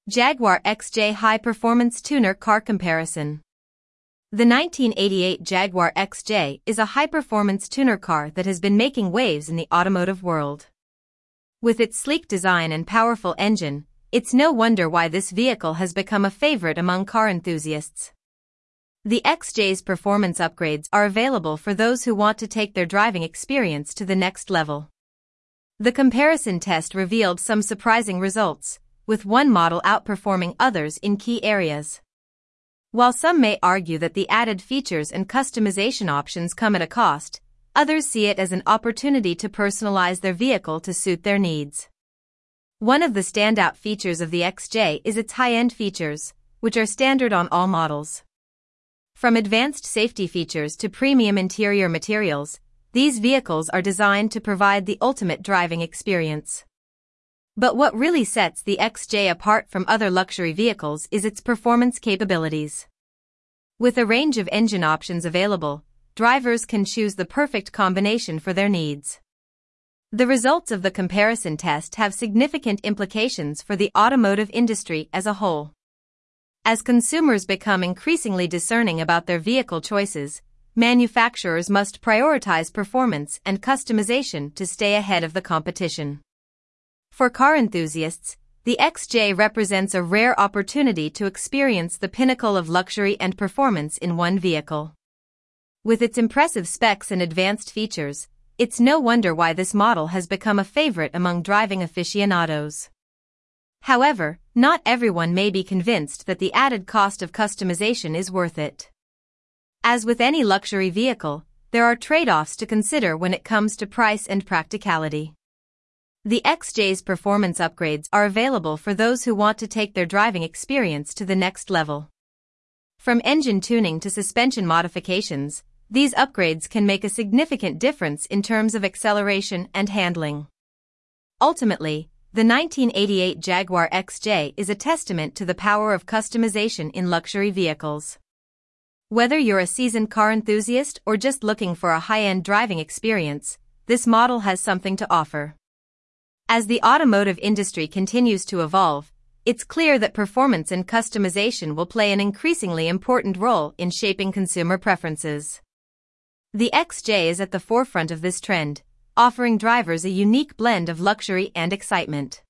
Jaguar XJ High Performance Tuner Car Comparison. The 1988 Jaguar XJ is a high-performance tuner car that has been making waves in the automotive world. With its sleek design and powerful engine, it's no wonder why this vehicle has become a favorite among car enthusiasts. The XJ's performance upgrades are available for those who want to take their driving experience to the next level. The comparison test revealed some surprising results, with one model outperforming others in key areas. While some may argue that the added features and customization options come at a cost, others see it as an opportunity to personalize their vehicle to suit their needs. One of the standout features of the XJ is its high-end features, which are standard on all models. From advanced safety features to premium interior materials, these vehicles are designed to provide the ultimate driving experience. But what really sets the XJ apart from other luxury vehicles is its performance capabilities. With a range of engine options available, drivers can choose the perfect combination for their needs. The results of the comparison test have significant implications for the automotive industry as a whole. As consumers become increasingly discerning about their vehicle choices, manufacturers must prioritize performance and customization to stay ahead of the competition. For car enthusiasts, the XJ represents a rare opportunity to experience the pinnacle of luxury and performance in one vehicle. With its impressive specs and advanced features, it's no wonder why this model has become a favorite among driving aficionados. However, not everyone may be convinced that the added cost of customization is worth it. As with any luxury vehicle, there are trade-offs to consider when it comes to price and practicality. The XJ's performance upgrades are available for those who want to take their driving experience to the next level. From engine tuning to suspension modifications, these upgrades can make a significant difference in terms of acceleration and handling. Ultimately, the 1988 Jaguar XJ is a testament to the power of customization in luxury vehicles. Whether you're a seasoned car enthusiast or just looking for a high-end driving experience, this model has something to offer. As the automotive industry continues to evolve, it's clear that performance and customization will play an increasingly important role in shaping consumer preferences. The XJ is at the forefront of this trend, offering drivers a unique blend of luxury and excitement.